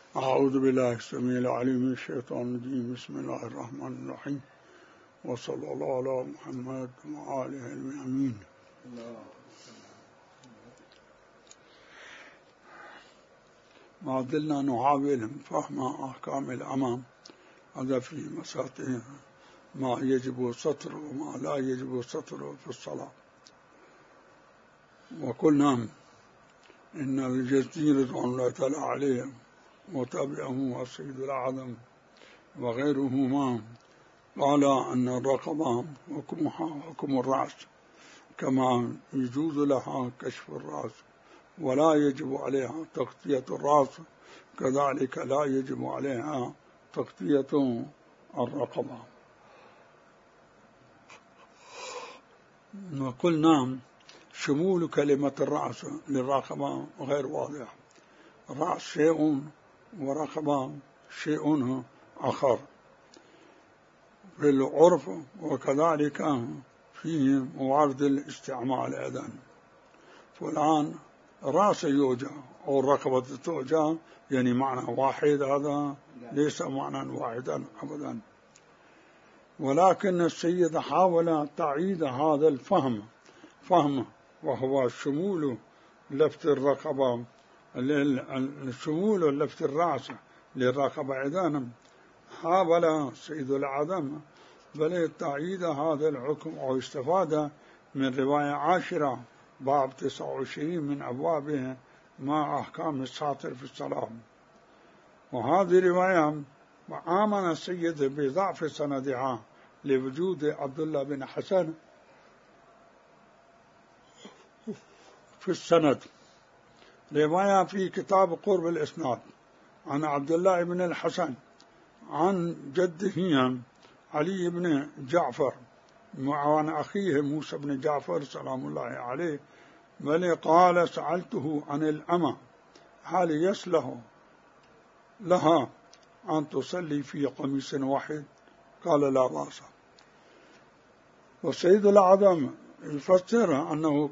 أعوذ بالله السميع العليم من الشيطان الرجيم. بسم الله الرحمن الرحيم، وصلى الله على محمد وآله الأمين. ما زلنا نحاول فهم أحكام الأمام، هذا في مساطر ما يجب سطره وما لا يجب سطره في الصلاة. وقلنا إن الجزيرة رضوان الله تعالى عليه وتابعه السيد الأعظم وغيرهما قال أن الرقبة حكمها حكم الرأس، كما يجوز لها كشف الرأس ولا يجب عليها تغطية الرأس، كذلك لا يجب عليها تغطية الرقبة. وقلنا شمول كلمة الرأس للرقبة غير واضح، الرأس شيء ورقبة شيء آخر في العرف، وكذلك في موارد الاستعمال أيضا. فالآن رأس يوجع أو رقبة توجع يعني معنى واحد، هذا ليس معنى واحدا أبدا. ولكن السيد حاول تعيد هذا الفهم وهو شمول لفت الرقبة، شمول لفت الرأس للرقبة. إذن حاول سيد الأعظم بل تعيد هذا الحكم أو استفاد من رواية 10 باب 29 من أبوابه مع أحكام الساتر في الصلاة. وهذه رواية وآمن السيد بضعف سندها لوجود عبد الله بن حسن في السند. رواية في كتاب قرب الإسناد عن عبد الله بن الحسن عن جده علي بن جعفر وعن أخيه موسى بن جعفر سلام الله عليه، بل قال سألته عن الأمة هل يصلح لها أن تصلي في قميص واحد؟ قال لا بأس. والسيد الأعظم يفسر أنه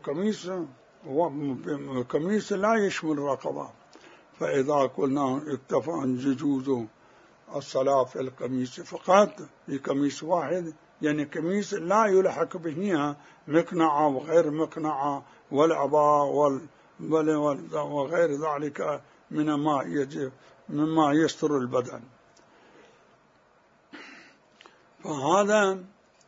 قميص لا يشمل الرقبة، فإذا قلنا اكتفى عن جوز الصلاة في القميص فقط في قميص واحد، يعني قميص لا يلحق به مقنعة وغير مقنعة والعباء وغير ذلك مما يستر البدن. فهذا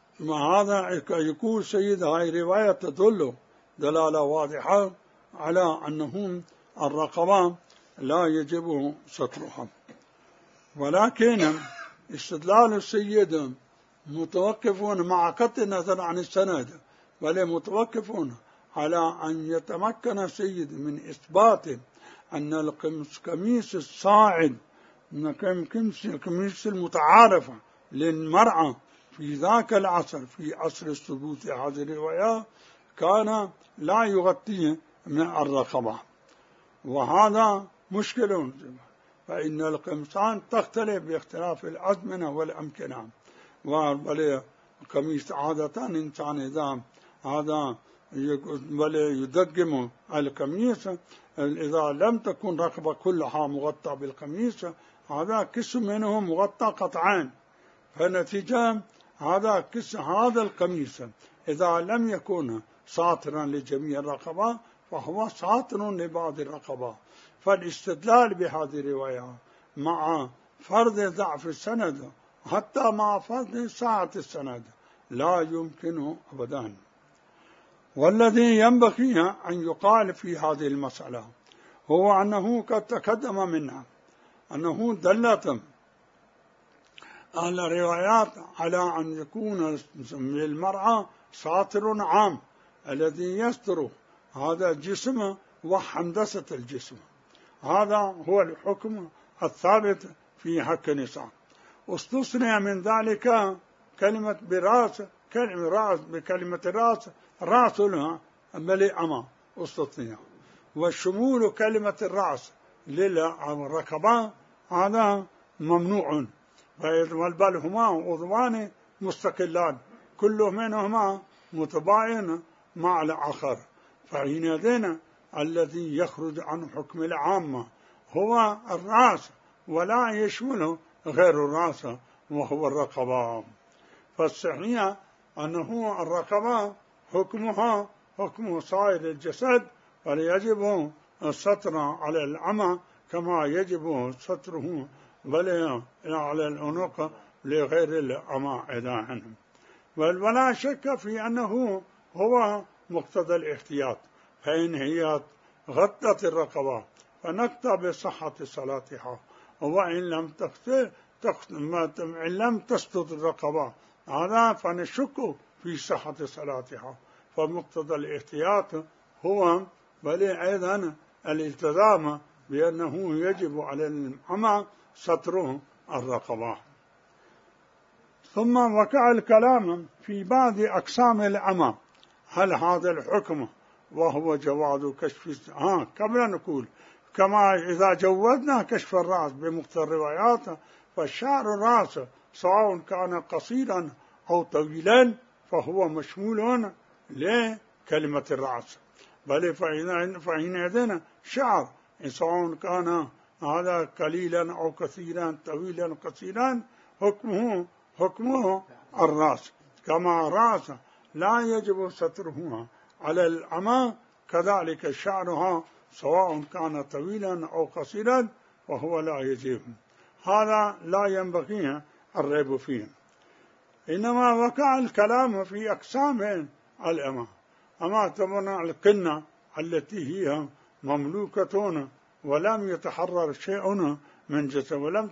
يقول سيد هاي رواية تدل دلالة واضحة على أنهم الرقبة لا يجب سترها. ولكن استدلال السيد متوقفون مع قطع النظر عن السند، بل متوقفون على أن يتمكن السيد من إثبات أن القميص الصاعد القميص المتعارف للمرأة في ذاك العصر، في عصر الثبوت هذه الرواية، كان لا يغطي من الرقبة، وهذا مشكل. فإن القمصان تختلف باختلاف الأزمنة والأمكنة، والقميص عادة إنسان إذا هذا يدقم القميص إذا لم تكن رقبة كلها مغطى بالقميص، هذا قسم منه مغطى قطعان، فنتيجة هذا القميص إذا لم يكن ساترا لجميع الرقبة فهو ساتر لبعض الرقبة. فالاستدلال بهذه الرواية مع فرض ضعف السند حتى مع فرض سعة السند لا يمكن أبدا. والذي ينبغي أن يقال في هذه المسألة هو أنه قد تقدم منا أنه دلت الروايات على أن يكون للمرأة ساتر عام الذي يستر هذا الجسم وهندسة الجسم. هذا هو الحكم الثابت في حق النساء. استثنى من ذلك كلمة براس، بكلمة راس لها ملئمة استثنى، والشمول كلمة الرأس للركبة هذا ممنوع، بل هما عضوان مستقلان كل منهما متباين مع الآخر. فحينئذ الذي يخرج عن حكم العامة هو الرأس ولا يشمل غير الرأس وهو الرقبة. فالصحيح أنه الرقبة حكمها حكم سائر الجسد، فليجب الستر على العمى كما يجب ستره بل على العنق لغير العمى عنهم. ولا شك في أنه هو مقتضى الاحتياط، فإن هي غطت الرقبة فنقطع بصحة صلاتها، وإن لم تسقط الرقبة هذا فنشك في صحة صلاتها. فمقتضى الاحتياط هو بل أيضا الالتزام بأنه يجب على العمى ستره الرقبة. ثم وقع الكلام في بعض أقسام العمى، هل هذا الحكم وهو جواز كشف قبل نقول كما إذا جوزنا كشف الرأس بمقتضى الروايات، فشعر الرأس سواء كان قصيرا أو طويلا فهو مشمول لكلمة الرأس، بل فحينئذ شعر سواء كان هذا قليلا أو كثيرا طويلا قصيرا حكمه الرأس، كما الرأس لا يجب سترها على العمى كذلك شعرها سواء كان طويلا أو قصيرا وهو لا يجب. هذا لا ينبغي الريب فيه. إنما وقع الكلام في أقسام العمى، أما تمنع القنة التي هي مملوكة ولم يتحرر شيء من جسد ولم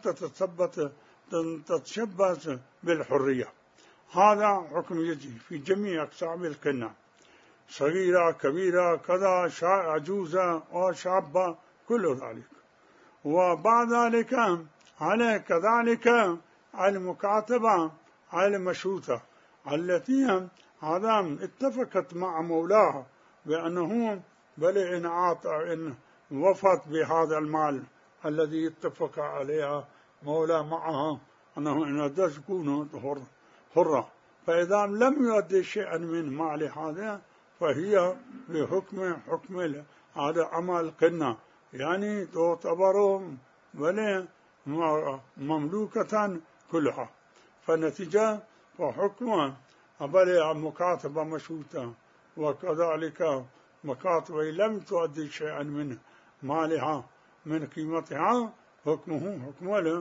تتشبث بالحرية، هذا حكم يجي في جميع أقسام القنة، صغيرة كبيرة كذا عجوزة وشابة كل ذلك. وبعد ذلك على كذلك المكاتبة المشروطة التي هذا اتفقت مع مولاها بأنه بل إن وفت بهذا المال الذي اتفق عليها مولاه معها أنه إن تكون حرة، فإذا لم يؤدي شيئا من مال هذا فهي بحكم هذا عمل قنة، يعني تعتبر بل مملوكة كلها. فالنتيجة وحكمها بل مكاتبة مشروطة، وكذلك مكاتبة لم تؤدي شيئا من مالها من قيمتها حكمها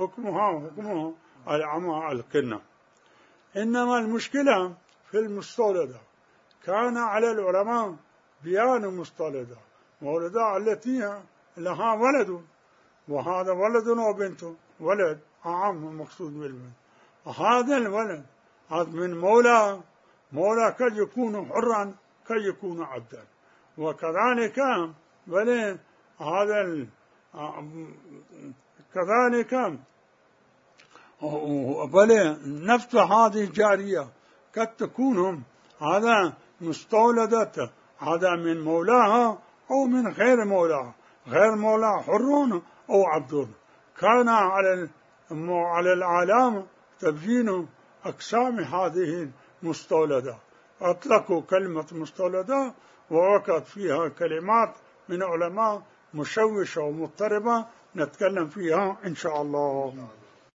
العمى القنة. إنما المشكلة في المستولدة، كان على العلماء بيان مستولدة، مولدة التي لها ولد، وهذا ولد وبنت، ولد عام مقصود بالبنت، هذا الولد هذا من مولى قد يكون حرا قد يكون عبدا، وكذلك بل هذا كذلك بل نفس هذه الجارية قد تكون هذا مستولدة هذا من مولاها أو من غير مولاها، غير مولاها حر أو عبد. كان على العالم تبيين أقسام هذه المستولدة، أطلقوا كلمة مستولدة ووقعت فيها كلمات من علماء مشوشة ومضطربة نتكلم فيها إن شاء الله.